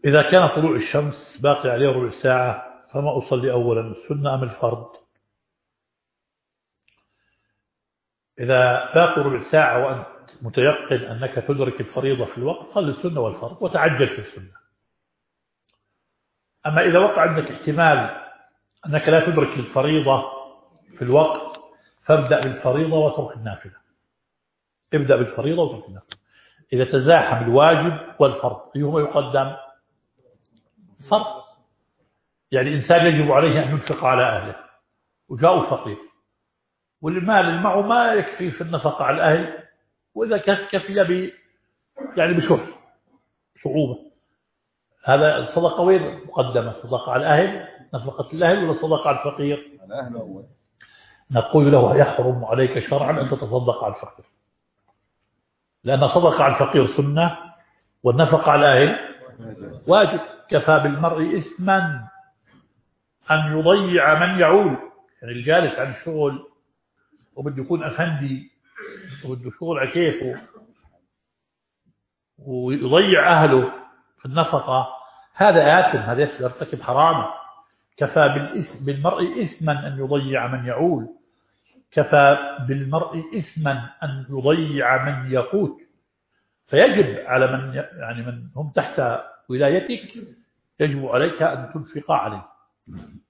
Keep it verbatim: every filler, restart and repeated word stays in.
إذا كان طلوع الشمس باقي عليه ربع ساعة فما أصلي أولا السنة أم الفرض؟ إذا باقي ربع ساعة وأنت متيقن أنك تدرك الفريضة في الوقت صل السنة والفرض وتعجل في السنة. أما إذا وقع عندك احتمال أنك لا تدرك الفريضة في الوقت فابدأ بالفريضة وترك النافلة. ابدأ بالفريضة وترك النافلة. إذا تزاحم الواجب والفرض أيهما يقدم؟ فرض. يعني إنسان يجب عليه أن ينفق على أهله وجاء فقير والمال اللي معه ما يكفي في النفقة على الأهل، وإذا كفي ب يعني بشح صعوبة، هذا الصدقة وين مقدمة؟ صدقة على الأهل، نفقة الأهل، ولا صدقة على الفقير؟ على أهله أول. نقول له يحرم عليك شرعا أن تتصدق على الفقير، لأن صدقة على الفقير سنة والنفقة على الأهل واجب. كفى بالمرء إثما أن يضيع من يعول. يعني الجالس عن الشغل وبده يكون أفندي وبده شغل على كيفه ويضيع أهله في النفقة، هذا آثم، هذا يرتكب حرام. كفى بالإثم بالمرء إثما أن يضيع من يعول، كفى بالمرء إثما أن يضيع من يقوت. فيجب على من يعني من هم تحت ولايتك يجب عليك أن تنفق عليه.